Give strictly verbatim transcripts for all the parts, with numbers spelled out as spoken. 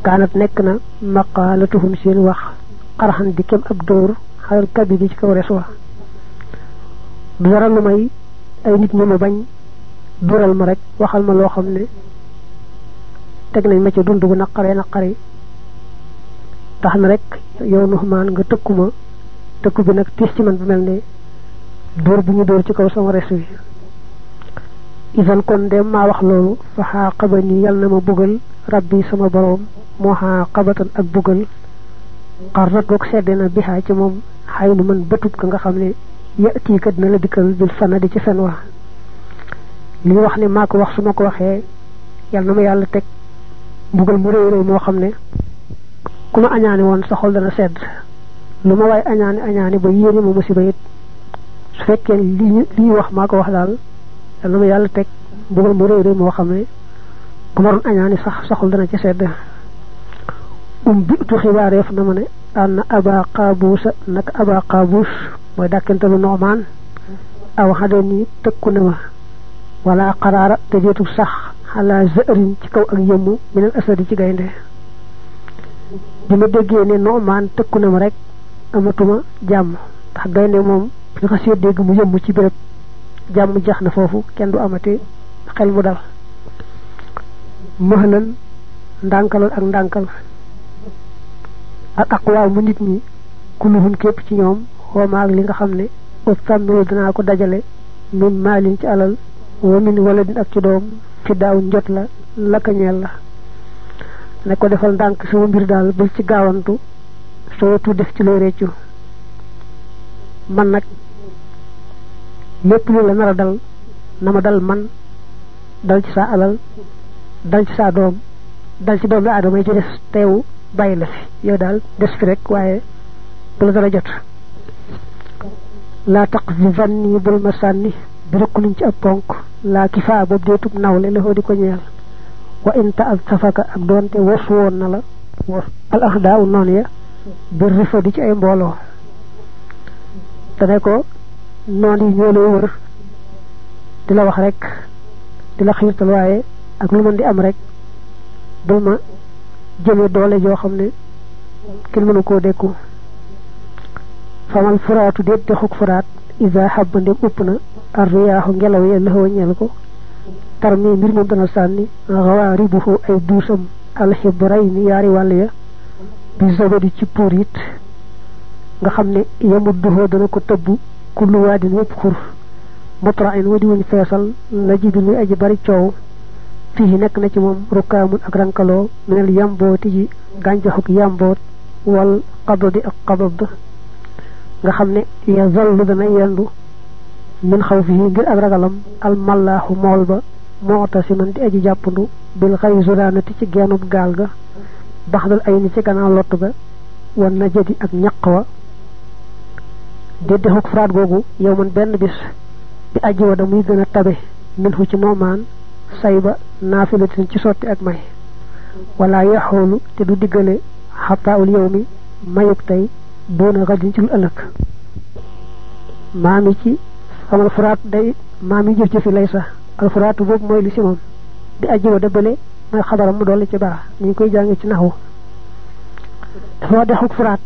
kaanat nekk na maqaalatuhum seen wax xaraxan di kem ab dóor xalal kabi di ci kaw res wa du dara lu may ay nit ñu ma bañ dural ma rek waxal ma loo xam ne teg nañ ma ci dund bu naqaree naqari tax na rek yow Nuhmaan nga tëkkuma tëkku bi nag tiis ci man bu mel ne dóor bu ñu dóor ci kaw sama res wi isan kon dem maa wax loolu fa xaaqabani yal na ma bugal rabbi sama boroom moo xaaqabatan ak bugal xarnat goog sedde na bixaa ci moom xay nu man bëtub ka nga xam ne yati kat na la dikkal bil fana di ci fen wa li wax ne maa ko wax su ma ko waxee yal na ma yàlla teg mbugal mu réy réy moo xam ne ku ma añaani woon sa xol dana sedd lu ma waaye añaani añaani ba yéene ma musiba it su fekkee li li wax maa ko wax daal yal na ma yàlla teg mbugal mu réy réy moo xam ne ku ma doon añaani sax sa xol dana ci sedd um bitu xibaareef na ma ne an aba qaabuusa nag aba qaabuus mooy dàkkentalu Nu'maan aw xade ni tëkku na ma wala xaraara te jeetu sax xalaa zërin ci kaw ak yëmmu minal asadi ci gaynde bi ma déggee ne Nu'maan tëkku na ma rek amatuma jàmm ndax gaynde moom bi nga xasee dégg mu yëmmu ci béréb jàmm jax na foofu kenn du amati xel mu dal mëxlan ndànkalal ak ndànkal ak aqwaa mu nit ñi kulluhum képp ci ñoom xooma ak li nga xam ne ut sàmmiro dinaa ko dajale min maalin ci alal wa min waladin ak ci doom fi daaw njot la lakañeel la ne ko defal ndànk sama mbir daal bul ci gaawantu soo tu def ci looy réccu man nag lépp lu la nar a dal na ma dal man dal ci sa alal dal ci sa doom dal ci doom la aadama yi ci des teewu bàyyi la fi yow daal des fi rek waaye bu la dara jot laa taqzifanni bul ma sànni bi rëkkuliñ ci ab ponk laa kifaa boobu deetub nawle la xoo di ko ñeel wa inta ak safaka ak doonte was woon na la was al axdaaw noon ya bir rifa di ci ay mbooloo dane ko noon yi ñoo lay wër di la wax rek di la xiirtal waaye ak lu mën di am rek bul ma jëme doole joo xam ne kenn mënu koo dékku famal furaatu déet de xuk furaat isa xabba ndem upp na ar riyaaxu ngelaw ya laxoo ñeel ko tar mi mbir moom dana sànni xawaaribuhu ay duusam alxibray ni yaari wàll ya bi zabadi ci puur it nga xam ne yamudduhoo dana ko tëbb kullu waadin wépp xur mutrain wadi wuñ feesal la jibin muy aji bari coow fii nekk na ci moom rukkaamun ak rankaloo minel yambooti ji gàncaxuk yamboot wal qabadi ak qabad nga xam ne ya zallu dana yendu min xaw fii ngir ak ragalam almallaaxu mool ba moota si man di aji jàppandu bil xay zuraanati ci geenub gaal ga baxdal ay ni ci gannaaw lott ga wan na jëdi ak ñaq wa dédde xuk faraat googu yow man benn bis bi aji wa da muy gën a tabe min hu ci Nu'maan say ba naafilatin ci sotti ak may wala yaxoolu te du diggale xataawul yow mi mayuk tey doona xajin ci lu ëllëg maami ci xamal furaat day maami jëf jëfi lay sax alfuraatu boobu mooy li si moom di ajiwa dëbbale mooy xabaram mu dolli ci baax ñu ngi koy jàngi ci naxu dafa dexuk furaat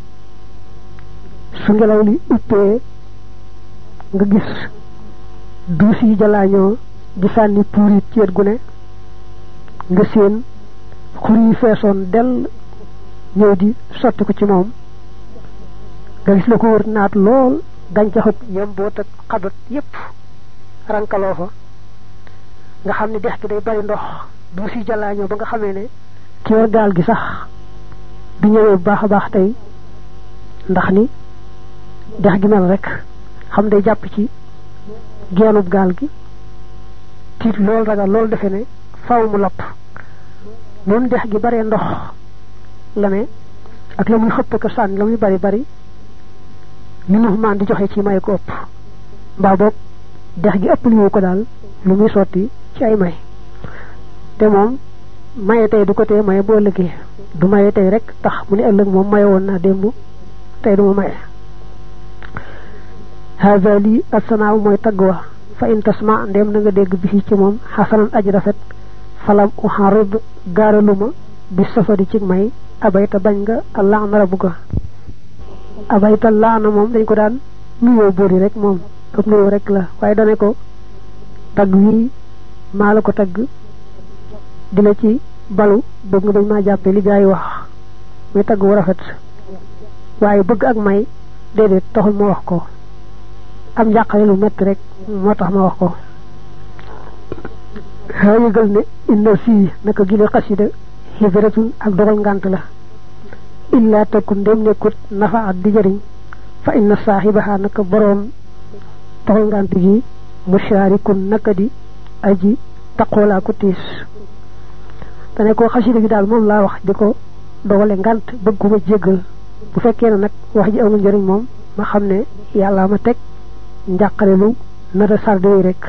su ngelaw li uppee nga gis duus yi jalaañoo di sànni puurit ci wet gu ne nga seen xur yi feesoon dell ñëw di sotti ko ci moom nga gis la ko wër naat lool gàncaxut yemboot ak xabat yépp rankaloo fa nga xam ne dex gi day bari ndox duus yi jalaañoo ba nga xamee ne ki war gaal gi sax du ñëwee bu baax a baax tey ndax ni dex gi mel rek xam day jàpp ci geenub gaal gi tiit lool ragal lool defe ne faw mu lapp noonu dex gi baree ndox la ne ak la muy xëpp ko sànni la muy bari bari ñu Nuhmaan di joxe ci may ko ëpp mbaa boog dex gi ëpp liwu ko daal lu muy sotti ci ay may te moom maye tey du ko tee maye boo ëllëgee du maye tey rek tax mu ne ëllëg moom maye woon naa démb tey du ma maye haza lii assanaaw mooy tagg wa fa in tasma ndem na nga dégg bi ci moom xasanan aji rafet falam uxarid gaaraluma bi safari ci may abayta bañ nga allah na rabu ga abayta laana moom dañ ko daan nuyoo boori rek moom ak nuyoo rek la waaye dane ko tagg wi maa la ko tagg di la ci balu bëgg nga bañ maa jàppee li gaa yi wax muy tagg wu rafet waaye bëgg ak may déedéet taxul ma wax ko am njàqare lu metti rek moo tax ma wax ko xaa yëgal ne inna fii naka gile xasida xibratun ak dogal ngànt la illa takun dem nekkut nafa at di jëriñ fa inna saaxibaha naka boroom dogal ngànt gi musharikun naka di aji taqoolaa ko tiis dane ko xasida gi daal moom laa wax di ko dogale ngànt bëgg ko ma jéggal bu fekkee ne nag wax ji amul njëriñ moom ma xam ne yàlla ma teg njàqare lu nara sarde rek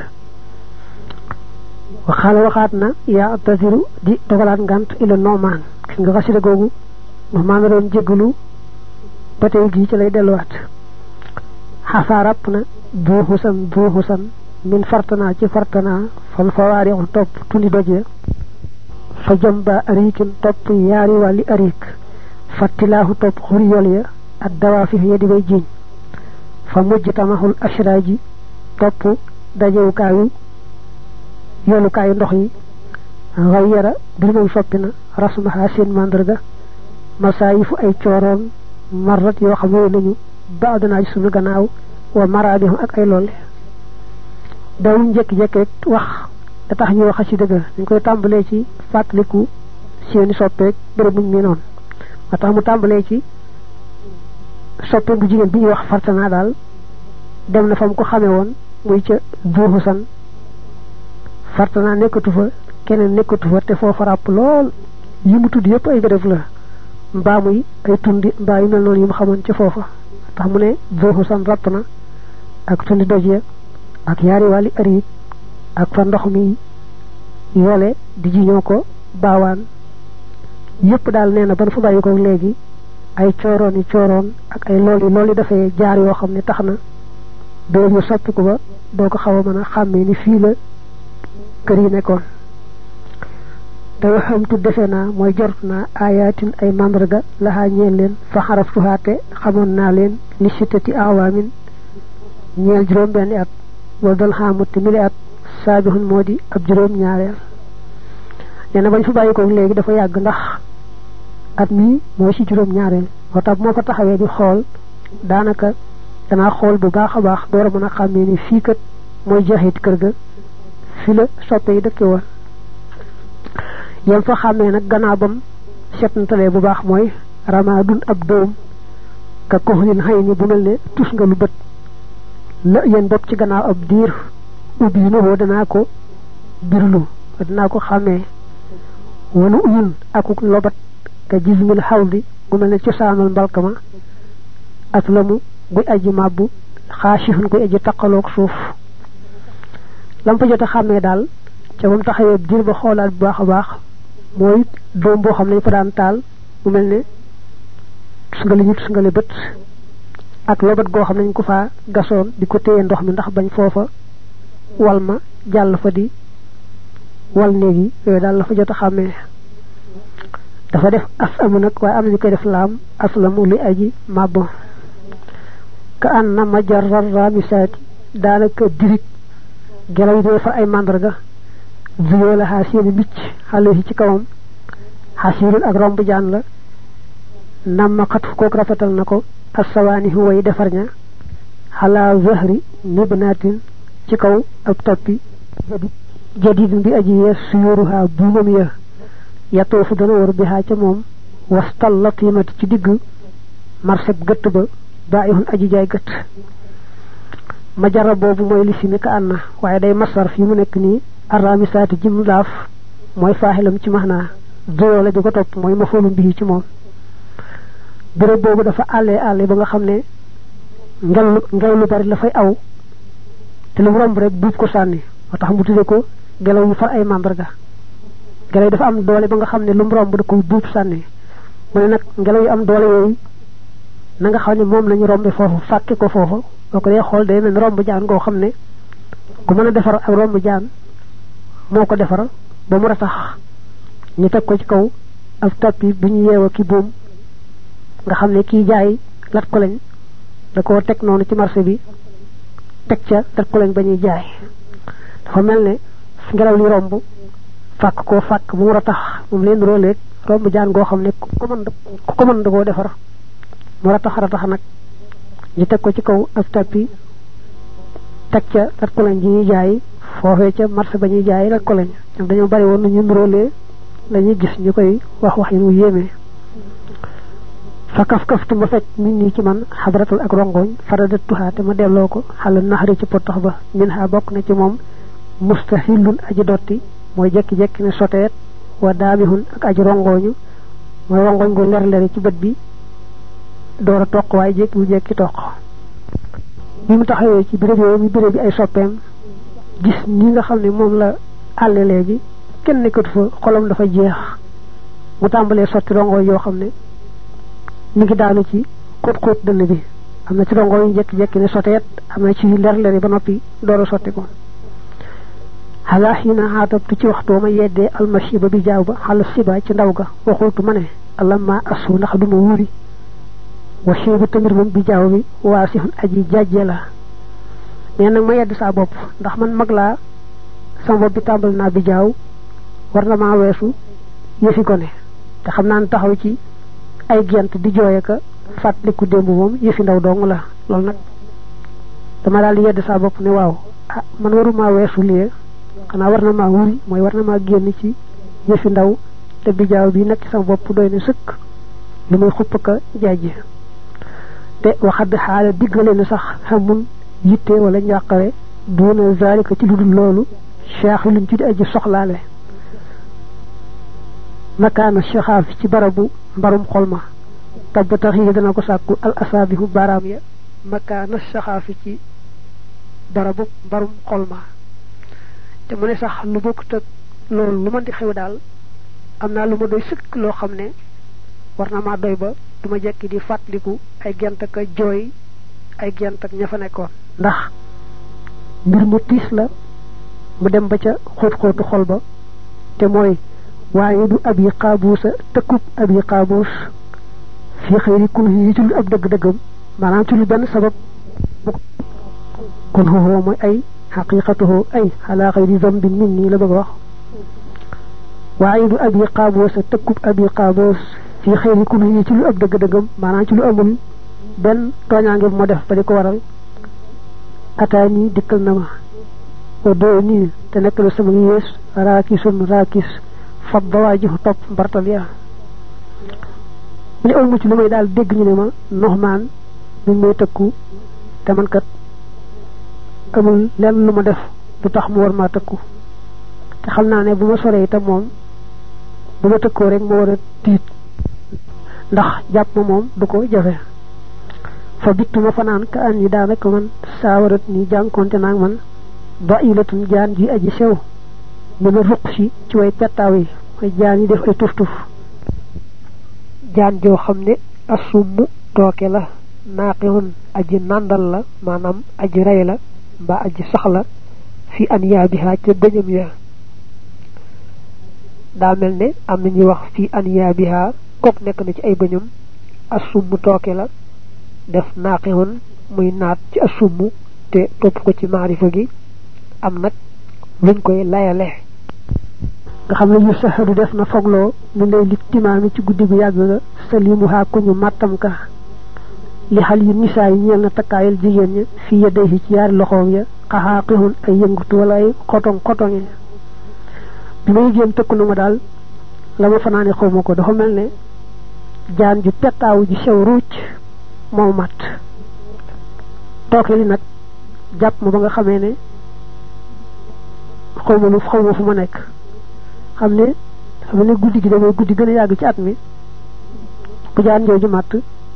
waxaala waxaat na yaa atasiru di dogalaat ngànt ila noomaan gis nga xasida googu noomaan la doon jéggalu ba tey gii ci lay delluwaat xasaa ràpp na buuxusan buuxusan min fartana ci fartana fal fawaari on topp tundi doje fa jamba arikin topp yaari wàlli arik fattilaahu topp xuriyol ya ak dawaafif ya di bay jiiñ fa mujj tamaxul ashraaji topp dajewukaayu yoolukaayu ndox yi xayyara bir muy soppi na rasmaha seen màndarga masaayifu ay cooroon marrat yoo xam ne nañu ba addanaa ci sunu gannaaw wa maraabihum ak ay loole dawuñ jekki-jekki rek wax da tax ñu wax ci dëgg dañ koy tàmbalee ci fàttaliku seeni soppeek bërëb buñ mi noonu ma tax mu tàmbalee ci soppe bu jigéen bi ñuy wax fartana daal dem na fa mu ko xamee woon muy ca duuxusan fartana nekkatu fa keneen nekkatu fa te foofa ràpp lool yi mu tudd yëpp ay béréb la mbaa muy ay tundi mbaa yu mel noonu yi mu xamoon ca foofa tax mu ne duuxusan ràpp na ak tundi dojee ak yaari wàlli ariit ak fa ndox mi yoole di jiñoo ko baawaan yëpp daal nee na ban fa bàyyi ko léegi ay cooroon yi cooroon ak ay lool yi lool yi dafay jaar yoo xam ne tax na béréb yu soppi ko ba doo ko xaw a mën a xàmmee ni fii la kër yi nekkoon te waxamtu defe naa mooy jort naa ayatin ay mandarga laxaa ñeel leen fa xaraftuhaate xamoon naa leen li sittati awaamin ñeel juróom benni at wala dal xaamutti mili at saabixun moo di ab juróom ñaareel nee na bañ fa bàyyi ko léegi dafa yàgg ndax at mii mooy ci juróom ñaareel moo tax moo fa taxawee di xool daanaka danaa xool bu baax a baax door a mën a xàmmee ni fii kat mooy jeexit kër ga fi la soppe yi dëkke woon yam fa xàmmee nag gannaaw bam setntalee bu baax mooy ramaadun ab doom ka koxlin xëy ni bu mel ne tus nga lu bët la yéen bopp ci gannaaw ab diir ubbi yi nuhoo danaa ko birlu danaa ko xàmmee wanu uyun akuk lobat ka jismil xawdi gu mel ne cosaanal mbalkama ak lamu guy aji màbbu xaasifun guy aji taqaloog suuf lam fa jot a xàmmee daal ca ba mu taxawee diir ba xoolaat bu baax a baax mooy doom boo xam ne ñu fa daan taal mu mel ne tusngali ñu tusngali bët ak lobat goo xam ne ñu ko faa gasoon di ko téye ndox mi ndax bañ foofa wal ma jàll fa di wal néegi yooyu daal la fa jot a xàmmee dafa def as amu nag waaye am na ñu koy def laam aslamu li aji màbbo ka an na ma jarar ramisaati daanaka dirig gelaw yi dee fa ay màndarga zuyoo la xaa seeni mbicc xale yi ci kawam xasirul ak romb jaan la nam ma xat kook rafetal na ko assawaani way defar ña xalaa zahri nibnaatin ci kaw ak toppi jadidin bi aji yees suyuruha buumam ya yatoofu dana war bi xaa ca moom wastal latimati ci digg marseb gëtt ba bàyyihun aji jaay gëtt ma jara boobu mooy li si mi ka ànna waaye day masar fi mu nekk nii arrami saati jim laaf mooy faaxilam ci maxnaa doyo la di ko topp mooy ma foolu mbii ci moom béréb boobu dafa àllee àllee ba nga xam ne ngel ngelaw lu bari la fay aw te lu mu romb rek buub ko sànni moo tax mu tudde ko ngelaw yu far ay màndarga ngelaw yi dafa am doole ba nga xam ne lu mu romb da koy buub sànni mu ne nag ngelaw yu am doole yooyu na nga xam ne moom lañu rombe foofu fàkke ko foofu boo ko dee xool day mel ne romb jaan ngoo xam ne ku mën a defar ak romb jaan moo ko defar ba mu ratax ñu teg ko ci kaw ab tappi bu ñu yeewa ki boom nga xam ne kii jaay lat ko lañ da koo teg noonu ci marché bi teg ca lat ko lañ ba ñuy jaay dafa mel ne ngelaw li romb fàkk koo fàkk bu mu ra tax moom leen rooleeg romb jaan goo xam ne ku ko mën ku ko mën da koo defar mu ra tax ra tax nag ñu teg ko ci kaw ab tappi teg ca lat ko lañ ji ñuy jaay foofee ca marché ba ñuy jaay lat ko lañ ñoom dañoo bari woon na ñu roolee lañuy gis ñu koy wax wax yi mu yéeme fa kaf kaftu ma fekk nit ñi ci man xadratul ak rongoñ faradat tuha te ma delloo ko xala naxari ci potax ba min ha bokk na ci moom mustahilun aji dotti mooy jekki-jekki ne soteet wa daamihun ak aji rongoñu mooy rongoñ gu ler leri ci bët bi door a toq waaye jekki bu jekki toq bi mu taxawee ci béréb yooyu mi béréb bi ay soppeem gis ni nga xam ne moom la àlle léegi kenn nekkatu fa xolam dafa jeex mu tàmbalee sotti rongoñ yoo xam ne mi ngi daanu ci xóot xóot dënn bi am na ci rongoñ yu jekki-jekki ne soteet am na ci ler leri ba noppi door a sotti ko xalaa xiina xaatabtu ci waxtoo ma yeddee almashi ba bi jaaw ba xala siba ci ndaw ga waxultu ma ne alamma asu ndax duma wuri wa bu tamit moom bi jaaw bi waa si xun aji jàjje la nee nag ma yedd saa bopp ndax man mag laa sama bopp bi tàmbal naa bi jaaw war na maa weesu yëfi ko ne te xam naa ne taxaw ci ay gent di jooye ka fàttaliku démb moom yëfi ndaw dong la loolu nag dama daal di yedd saa bopp ne waaw ah man waruma weesu lii xanaa war na maa wuri mooy war na maa génn ci yëfi ndaw te bijaaw bi nekk sama bopp doy na sëkk lu muy xupp ka jaaji te waxadd xaala diggale na sax xamun yitte wala njàqare doona zalika ci lu dul loolu cheikh luñ ci di aji soxlaale makaana cheikhaaf ci barabu mbarum xol ma tab tax yi dana ko sàkku al asaabihu baaraam ya makaana cheikhaaf ci barabu mbarum xol ma te mu ne sax lu bokkut ak loolu lu mën di xew daal am naa lu ma doy sëkk loo xam ne war na maa doy ba du ma jekki di fàttaliku ay gent ak jooy ay gent ak ña fa nekkoon ndax mbir mu tiis la mu dem ba ca xóot xóotu xol ba te mooy waaye du ab yi xaabuusa tëkkub ab yi xaabuus fii xëyri kun yi ci lu ab dëgg-dëggam maanaam ci lu benn sabab kun xooxoo mooy ay xaqiqatuhu ay ala xayri zambin min nii la bëgg wax waaye du abi xaaboos a tëkkub abi xaaboos fii xayri kun yi ci lu ab dëgg-dëggam maanaam ci lu amul benn tooñaange bu ma def ba di ko waral ataa nii dikkal na ma wa doo nii te nekk la sama yées raakisun raakis fab ba waa jox topp mbartal ya mu ne amu ci lu may daal dégg ñu ne ma noxmaan mi ngi may tëkku te man kat amul lenn lu ma def lu tax mu war maa tëkku te xam naa ne bu ma soree itam moom bu ma tëkkoo rek ma war a tiit ndax jàpp ma moom du ko jafe fa bittu ma fanaan ka an yi daanaka man saawarat ni jànkonte naag man ba ilatun jaan ji aji sew mu ne ruq si ci way pettaaw yi mooy jaan yi def ay tuf tuf jaan joo xam ne assumu tooke la naaqihun aji nàndal la maanaam aji rey la mbaa aji saxla fi an yaabiha ca bëñam ya daa mel ne am na ñuy wax fi an yaabiha kook nekk na ci ay bëñam assumu tooke la def naaqihun muy naat ci assumu te topp ko ci maarifa gi am nag luñ koy layale nga xam ne yu saxadu def na fogloo mu lay lit timaami ci guddi gu yàgg ga salimuha ku ñu màttam ka li xal yi nisaa yi ñeel na takkaayal jigéen ña fii ya day ci yaari loxoom ya xaxaaqihun ay yëngutu wala ay xotong xotonge bi may génn tëkku na ma daal la ma fanaane xaw ma ko dafa mel ne jaan ju pettaawu ji sew ruuc moo mat tooke li nag jàpp ma ba nga xamee ne xaw ma lu xaw ma fu ma nekk xam ne xam ne guddi gi damay guddi gën a yàgg ci at mi ku jaan jooju màtt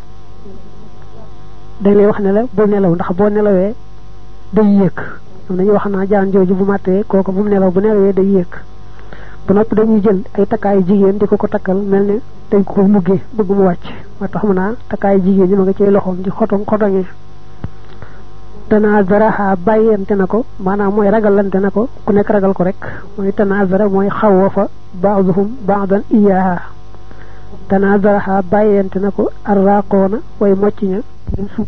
dañ lay wax ne la bul nelaw ndax boo nelawee day yéeg am nañu wax naa jaan jooju bu màttee kooku bu mu nelaw bu nelawee day yéeg ba noppi dañuy jël ay takkaayu jigéen di ko ko takkal mel ne dañ ko muggee bëgg mu wàcc moo tax mu naa takkaayu jigéen ñi ma nga cay loxoom di xotong xotoŋee tanazaraha bàyyante na ko maanaam mooy ragalante na ko ku nekk ragal ko rek mooy tanazara mooy xawwafa ba'dhum ba'dan iyaaha tanazaraha bayente nako arraqona way mocciña min su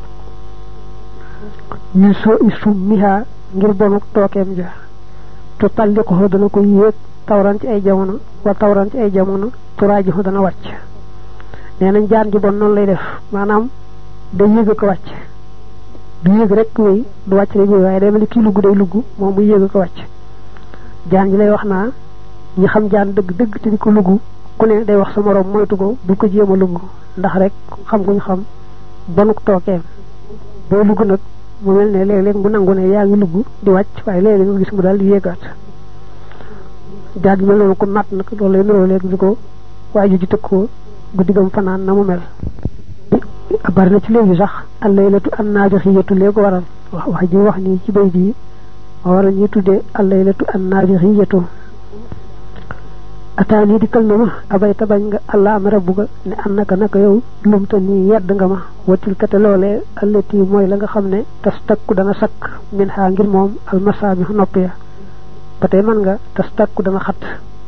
min so isummiha ngir bonuk tokem ja to talliko ho dana ko yek tawran ci ay jamono wa tawran ci ay jamono turaaji ho dana wacc nenañ jaan ji bon non lay def manam day yeg ko wacc du yeg rek way du wacc rek way day mel ki lugu day lugu mom mu yeg ko wacc jaan ji lay wax na ñi xam jaan deug deug te ko lugu ku ne day wax sa morom moytu ko bu ko jema lugu ndax rek xam guñ xam bonuk tokem bo lugu nak mu melne leg leg mu nangu ne yaa ngi lugu di wacc way leg nga gis mu dal di yegat jaag mel ko nat nak do lay noro leg diko waji ji tekko guddigam fanan na mu mel abar na ci legi sax al laylatu an najihiyatu lego waral wax wax ji wax ni ci bay bi wara ñi tuddé al laylatu an najihiyatu atani dikal na ma abay tabañ nga allah am rabbuga ne annaka naka yow lumta ni yedd nga ma watil kata lolé allati moy la nga xamné tastakku dana sak min ha ngir mom al masabi noppiya patay man nga tastakku dana xat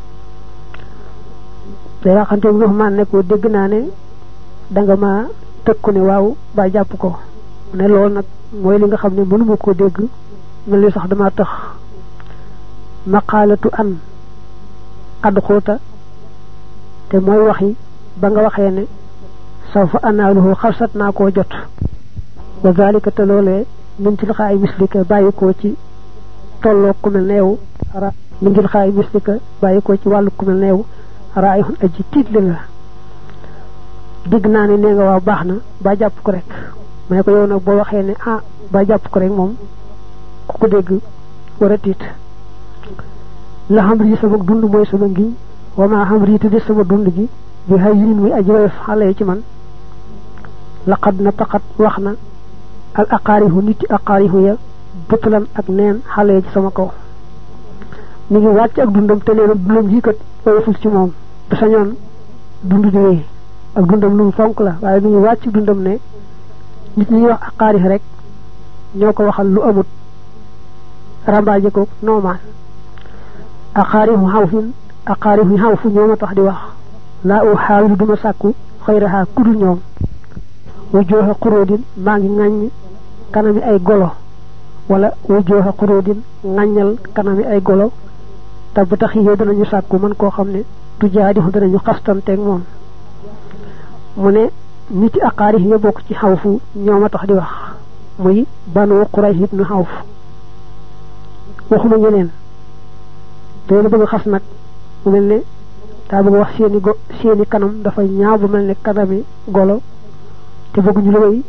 day waxante bu man ne ko dégg naa ne danga ma tekku ne waaw ba jàpp ko ne lool nag mooy li nga xam ne mënuma ko dégg mel ni sax dama tax maqalatu an adxuta te mooy waxi ba nga waxee ne sawfa analuhu xarsat naa koo jot wa zalika te loolee min til xaay mislika bàyyi ko ci tolloo ku mel neew ara min til xaay mislika bàyyi ko ci wàllu ku mel neew raayhun aji tiitle la digg naa ne nee nga waaw baax na ba jàpp ko rek ma ne ko yow nag boo waxee ne ah ba jàpp ko rek moom ku ko dégg war a tiit la xam rii sama dund mooy sama ngiñ wa maa xam rii te de sama dund gi bi hay yin muy aji woyof xale ci man laqad na taqat wax na al aqaarihu niti aqaarihu ya bëtalan ak neen xale ci sama kaw mi ngi wàcc ak dundam te nee na dundam ji kat woyoful ci moom du sañoon dund di wéy ak dundam lu mu fonk la waaye mi ngi wàcc dundam ne nit ñi wax aqaarih rek ñoo ko waxal lu amut rambaaje ko noomaan aqaarihu xawfin aqaarihu xawfu ñoo ma tax di wax laa u xaawilu duma sàkku xayraha kudul ñoom wa jooxe xuróodin maa ngi ŋàññ kanami ay golo wala wa jooxe xuróodin ŋàññal kanami ay golo te bu tax yow danañu sàkku man koo xam ne du jaadi xu danañu xastanteeg moom mu ne niti aqaarih ya bokk ci xawfu ñoo ma tax di wax muy banu Quraysh ibnu xawf waxuma ñeneen te la bëgg xas nag mu mel ne daa bëgg wax seeni go seeni kanam dafa ñaaw bu mel ne kanami golo te bëgguñu lu may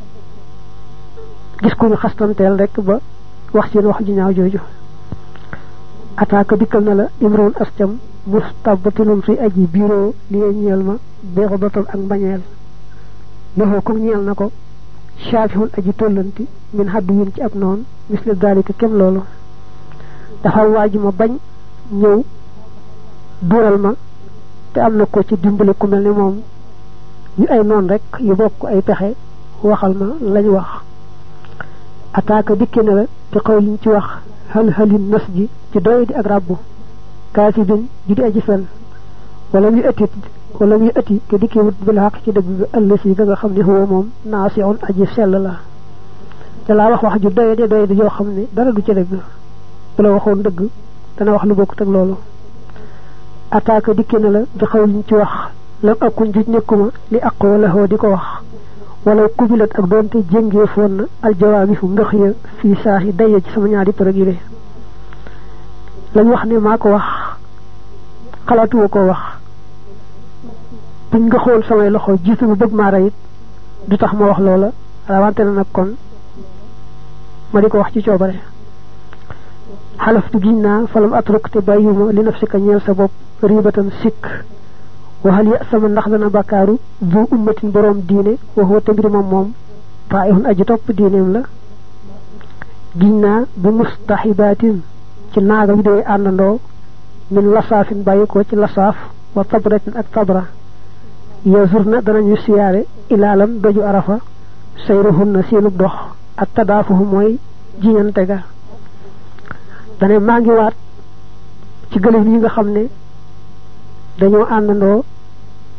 gis ko ñu xastanteel rek ba wax seen wax ju ñaaw jooju ataaka dikkal na la imroon ascam mustabatilum suy aji biiroo li ñeel ma beexu batal ak mbañeel loxo comme ñeel na ko shaafihun aji tollanti min haddu yin ci ab noon misle dalika kem loolu dafa waaju ma bañ ñëw dural ma te am na ko ci dimbale ku mel ne moom ñu ay noon rek yu bokk ay pexe waxal ma lañ wax ataaka dikke na la te xaw liñ ci wax hal halin nas ji ci doy di ak rabbu kaasibin ju di aji fen wala muy ëtti wala muy ëtti te dikkee wut bil xaq ci dëgg ëllësi ga nga xam ne huwa moom naasiun aji sell la te laa wax wax ju doy de doy di yoo xam ne dara du ci dëgg bu la waxoon dëgg dana wax lu bokkut ak loolu ataaka dikke na la di xaw liñ ci wax lam akun juj nekkuma li aqoo la xoo di ko wax wala kubilat ak doonte jéngee foon na aljawaabi fu ndox ya fii saaxi daye ci sama ñaari përëg yi lañ wax ne maa ko wax xalaatuwa ko wax buñ nga xool samay loxo jiitu bu bëgg maa rayit du tax ma wax loola rawante na nag kon ma di ko wax ci coobare xalaftu giñ naa falam atruk te bàyyuma li nafsika ñeel sa bopp ribatan sikk waxal ya sama ndax dana bakkaaru bu ummatin borom diine waxoo te mbir moom moom taayihun aji topp diineem la giñ naa bu mustaxibatin ci naaga yu doy àndandoo min lasaafin bàyyi ko ci lasaaf wa tabratin ak tabra yazurna danañu siyaare ilaalam doju arafa sayruhunna seenub dox ak tadaafuhu mooy jiñante ga dane maa ngi waat ci gëléem yi nga xam ne dañoo àndandoo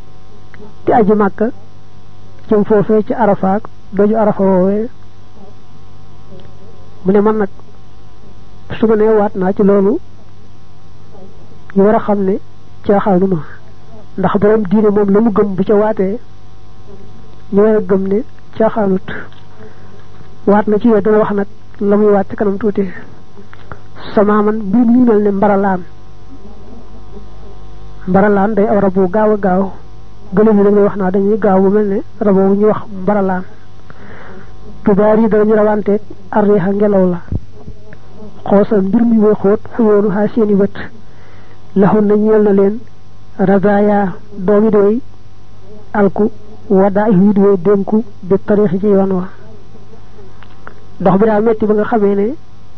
te aji Makka jëm foofee ci Arafa doju Arafa woowee mu ne man nag su ma nee waat naa ci loolu ñu war a xam ne caaxaanuma ndax borom diine moom la mu gëm bu ca waatee ñu war a gëm ne caaxaanut waat na ci yow dana wax nag la muy waat ci kanam tuuti sama man mbir mi mel ne mbaralaan mbaralaan day aw rab bu gaaw a gaaw gëlëm yi dañuy wax naa dañuy gaaw bu mel ne rab bu ñuy wax mbaralaan tubaar yi dañu rawanteeg arriixa ngelaw la xoosal mbir mi way xóot xuyoonu xaa seeni bët laxun na ñeel na leen razaya doomi doy alku wadaa yi doy dénku bi tariixi ci yoon wa dox bi daa metti ba nga xamee ne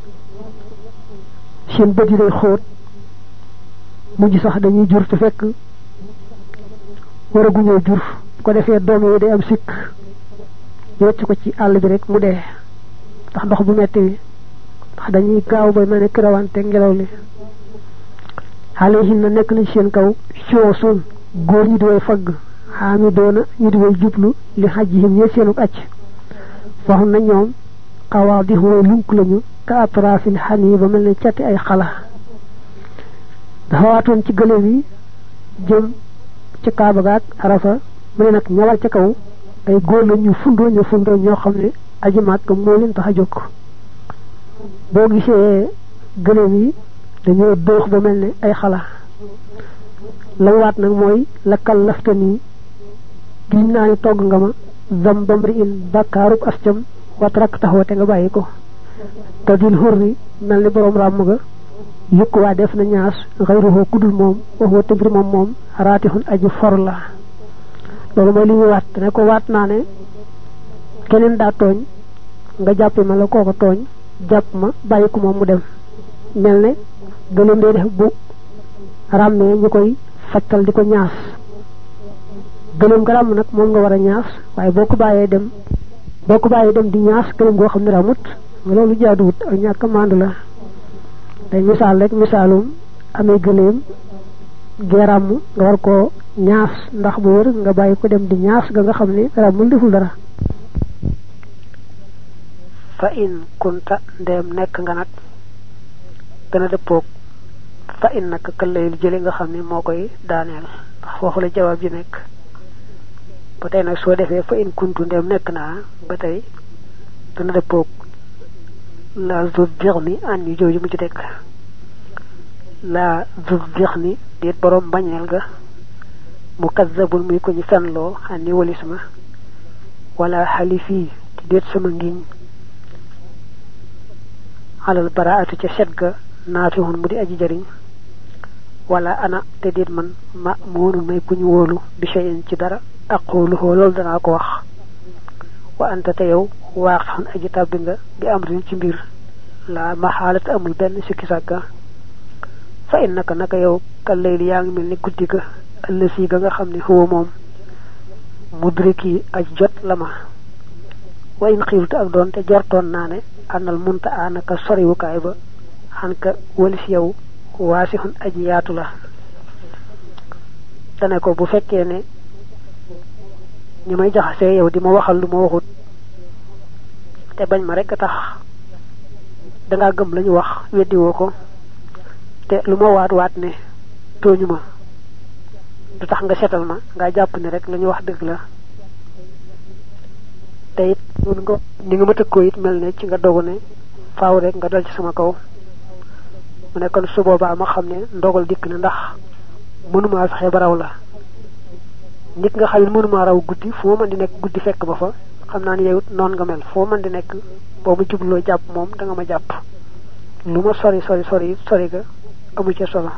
seen bët yi day xóot mujj sax dañuy jur te fekk war a guñoo jur bu ko defee doom yi day am sikk yocc ko ci àll bi rek mu dee ndax dox bu metti bi ndax dañuy gaaw ba mel ne kirawante ngelaw li alayhin na nekk na ci seen kaw soosun góor ñi di way fagg xaami doona ñi di way jublu li xajjihim ñe seenu acc waxun na ñoom xawaa di way lunk lañu ka atrafil xani ba mel ne cati ay xala dafa waatoon ci gëléem yi jëm ci Kaaba gaak Arafa mu ne nag ñawal ca kaw ay góor la ñu fundoo ñu fundoo ñoo xam ne aji Màkka moo leen tax a jóg boo gisee gëléem yi dañoo doox ba mel ne ay xala la waat nag mooy la kallafta nii giñ naa ni togg nga ma zam bamri in bàkkaarub ascam wat rakk taxaw te nga bàyyi ko te dil xurri mel ni boroom ràmm ga yëkk waa def na ñaas xayruhoo kudul moom waxoo tëmbir moom moom raatixun aju for la loolu mooy li ñuy waat ne ko waat naa ne keneen daa tooñ nga jàppi ma la kooko tooñ jàpp ma bàyyi ko moom mu dem mel ne gëléem day def bu ràmmee ñu koy fajtal di ko ñaas gëléem nga ràmm nag moom nga war a ñaas waaye boo ko bàyyee dem boo ko bàyyee dem di ñaas gëléem goo xam ne ràmmut nga loolu jaaduwut ak ñàkk maandu la day misaal rek misaalum amee gëléem gee ràmm nga war koo ñaas ndax bu wër nga bàyyi ko dem di ñaas ga nga xam ne ràmmul deful dara fa in kunta ndeem nekk nga nag gën a dëppoog fa in nag këllay lu jële nga xam ne moo koy daaneel ndax foofu la jawaab ji nekk ba tey nag soo defee fa in kuntu ndeem nekk naa ba tey gën a dëppoog la zul jeex ni an yu jooju mu ci dekk la zul jeex ni déet borom bañeel ga mu kazzabul muy ko ñu fenloo an ni walis ma wala xalifii ci déet sama ngiñ alal baraatu ca set ga naafihun mu di aji jariñ wala ana te déet man ma moonu may ku ñu wóolu bi shay'in ci dara aquluhu loolu danaa ko wax wa anta te yow waaqixun aji tàbbi nga bi amrin ci mbir la maxaalata amul benn sikki sàkka fa innaka naka yow ka layli yaa ngi mel ni guddi ga ëllësi ga nga xam ne huwa moom mudriki aj jot la ma wa in xiiltu ak doon te jortoon naa ne anal munta anaka soriwukaay ba xan ka walis yow waasixun aji yaatu la dane ko bu fekkee ne ñi may jaxasee yow di ma waxal lu ma waxut te bañ ma rekk tax dangaa gëm lañu wax weddiwoo ko te lu ma waat waat ne tooñu ma du tax nga setal ma nga jàpp ne rek lañu wax dëgg la te it noonu nga ni nga ma tëkkoo it mel ne ci nga dogu ne faaw rek nga dal ci sama kaw mu ne kon su boobaa ma xam ne ndogal dikk na ndax mënumaa fexe ba raw la nit nga xam ne mënumaa raw guddi foo mën di nekk guddi fekk ba fa xam naa ne yow it noonu nga mel foo mën di nekk boo ma jubloo jàpp moom da nga ma jàpp lu ma sori sori sori sori ga amu ca solo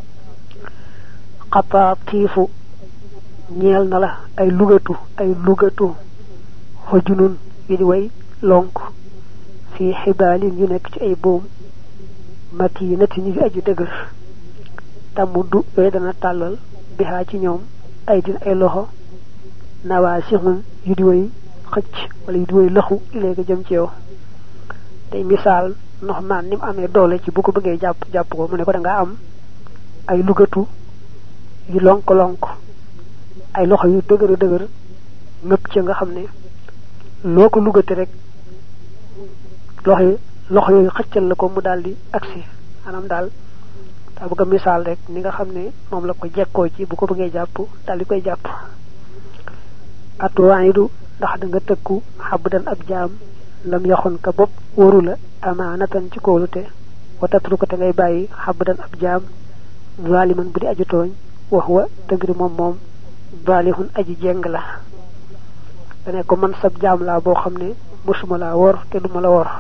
xataa tiifu ñeel na la ay lugatu ay lugatu xojunun yu di way lonk fii xibaalin yu nekk ci ay boom mati yi nati ñu ngi aju dëgër tamuddu yooyu dana tàllal bihaa ci ñoom ay din ay loxo nawaa sixun yu di way xëcc wala yu di way lëxu léegi jëm ci yow tey misaal ndox maan ni mu amee doole ci bu ko bëggee jàpp jàpp ko mu ne ko da ngaa am ay lugatu yu lonk lonk ay loxo yu dëgër dëgër nëpp ci nga xam ne loo ko lugate rek loxo loxo yooyu xëccal la ko mu daal di agsi maanaam daal daa bëgg a misaal rek ni nga xam ne moom la ko jekkoo ci bu ko bëggee jàpp daal di koy jàpp atuwaayidu ndax da nga tëkku xabdan ab jaam lam yaxun ka bopp waru la amaanatan ci kóolute wa tatruko te ngay bàyyi xabdan ab jaam zaliman bu di aju tooñ wax wa tëgri moom moom zalihun aji jeng la dane ko man sab jaam laa boo xam ne musuma laa wor te duma la wor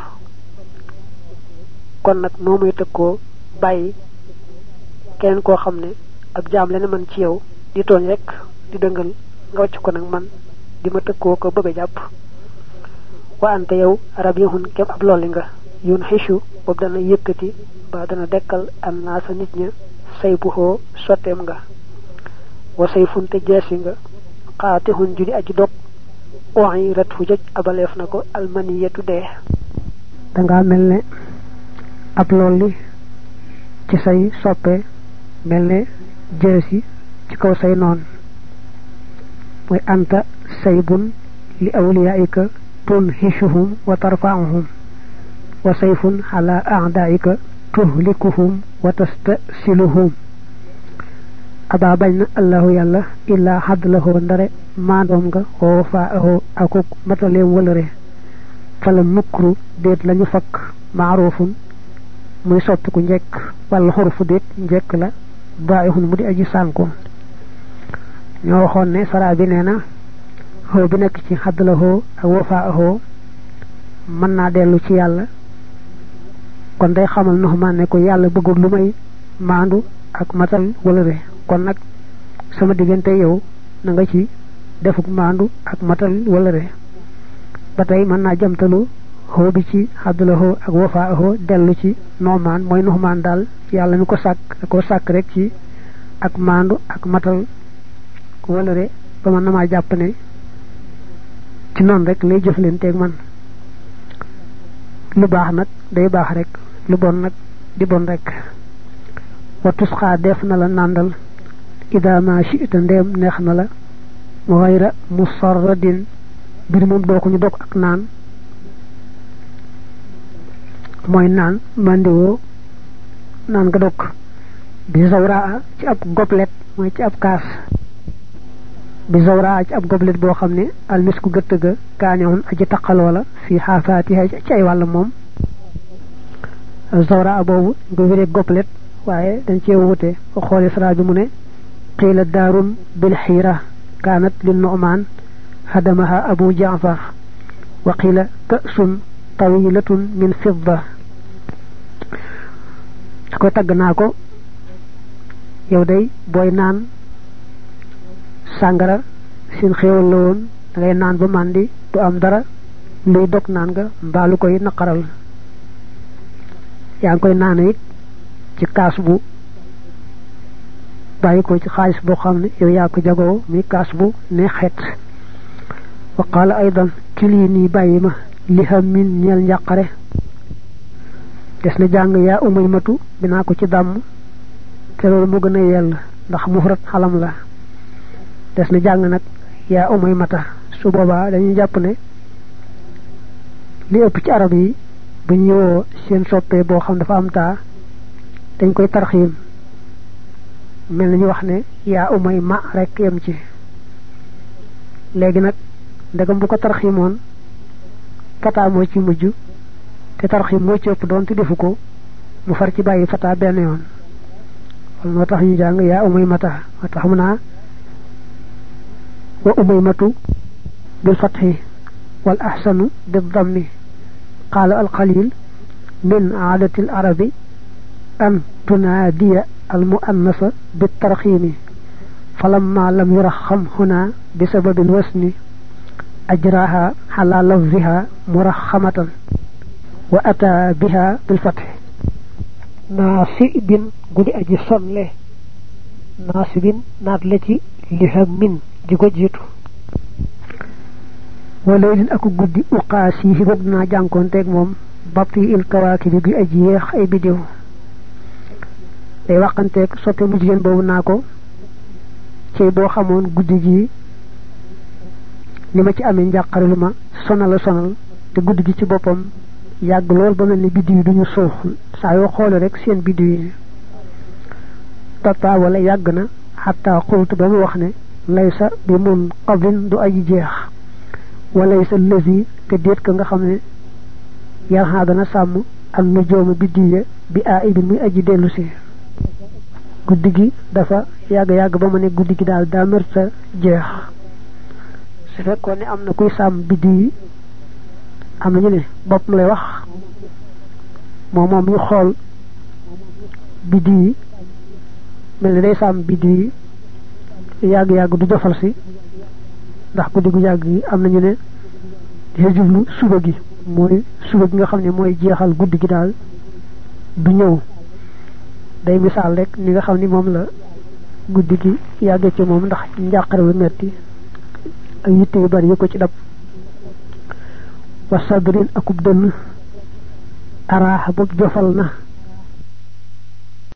kon nag noo muy tëkkoo bàyyi keneen koo xam ne ab jaam la ne man ci yow di tooñ rek di dëngal nga wàcc ko nag man di ma tëkkoo ko bëgg a jàpp wa ante yow rabihun kem ab lolli nga yun xishu boobu dana yëkkati ba dana dekkal an naa sa nit ña say bu xoo sotteem nga wa say funte jeesi nga xaatixun judi aji dog oxi ret fu jëj abaleef na ko almaniyatu dee danga mel ne ab lolli ci say soppe mel ne jeesi ci kaw say noon mooy anta saybun li awliyaika tunhishuhum wa tarfa'uhum wa sayfun ala a'daika tuhlikuhum wa tastasiluhum aba bañ na allahu yàlla illa hadlahu ndare maandoom nga woo faa ahoo akuk mataleem wëlëre fala mukru déet lañu fakk maarufun muy soppiku njekk wala xurfu déet njekk la baayihun mu di aji sànko ñoo waxoon ne sara bi nee na xoo bi nekk ci xaddalahoo ak wafaahoo mën naa dellu ci yàlla kon day xamal Nu'maan ne ko yàlla bëggul lu may maandu ak matal wëlëre kon nag sama diggante yow na nga ci defuk maandu ak matal wëlëre ba tey mën naa jamtalu xoo bi ci xaddalahoo ak wafaahoo dellu ci Nu'maan mooy Nu'maan daal yàlla mi ko sàkk da ko sàkk rek ci ak maandu ak matal wëlëre ba man na maa jàpp ne ci noonu rek lay jëflanteeg man lu baax nag day baax rek lu bon nag di bon rek wa tusxaa def na la nàndal ida ma shi'ta ndeem neex na la ghayra musarradin bir moom doo ko ñu dog ak naan mooy naan mandiwoo naan nga dog bi zawraa ci ab goblet mooy ci ab kaas bi zawraa ci ab goblet boo xam ne almisku gëtt ga kaañoon aji taqaloo la fii xaafaatiha ci ay wàll moom zawraa boobu nga wéree goblet waaye dañ cee wute ko xoole sara bi mu ne qiila daarun bil xiira kaanat li Nu'maan hadamaha abu jaafar wa qiila ka'sun tawilatun min fidda da koy tagg naa ko yow day booy naan sàngara seen xéewal la woon da ngay naan ba màndi du am dara luy dog naan nga mbaalu koy naqaral yaa ngi koy naan it ci kaas bu bàyyi ko ci xaalis boo xam ne yow yaa ko jagoo muy kaas bu ne xeet wa qaala aydan kilii nii bàyyi ma li xam min ñeel njàqare des na jàng yaa umay matu binaa ko ci dàmm te loolu mu gën a yell ndax mufrat xalam la des na jàng nag yaa umay mata su boobaa dañuy jàpp ne li ëpp ci arab yi bu ñu woo seen soppee boo xam dafa am taa dañ koy tarxiim mel na ñu wax ne yaa umay ma rek yem ci léegi nag ndegam bu ko tarxiimoon fataa moo ci mujj te tarxiim moo ci ëpp doon te defu ko mu far ci bàyyi fataa benn yoon wala moo tax ñu jàng yaa umay mata moo tax mu naa wa umaymatu bil fathi wal ahsanu bil dammi qaala al qalil min aadati al arabi an tunaadiya al muannasa bit tarxiimi falamma lam yuraxam huna bi sababi al wasni ajraha ala lafziha muraxamatan wa ata biha bil fathi naasibin gudi aji sonle naasibin naat la ci lihammin di ko jiitu wala lin aku guddi uqaas yi fi boog dinaa jànkoonteeg moom bapti il kawaaki bi gi aji yeex ay bidiw day waxanteeg soppe mu jigéen boobu naa ko ci bo xamoon guddi gi li ma ci amee njàqare lu ma sonal sonal te guddi gi ci boppam yàgg lool ba mel ni biddi yi duñu suux saa yoo xoole rek seen biddi yi tata wala yàgg na xataa xultu ba mu wax ne laysa bi mun qabin du aji jeex walaysa lësi te déet ka nga xam ne yarxaa dana sàmm am na jooma biddi ya bi a ibin muy aji dellu si guddi gi dafa yàgg yàgg ba mu ne guddi gi daal daa mërta jeex su fekkoon ne am na kuy sàmm biddi yi am na ñu ne bopp lay wax moom moom ñu xool biddi yi mel ni day sàmm biddi yi yàgg yàgg du jofal si ndax guddi gu yàgg yi am na ñu ne di jublu suba gi mooy suba gi nga xam ne mooy jeexal guddi gi daal du ñëw day misaal rek ni nga xam ni moom la guddi gi yàggee ci moom ndax njàqare lu metti ak yitte yu bari yi ko ci dab wa sadrin akub dënn araaxa bopp jofal na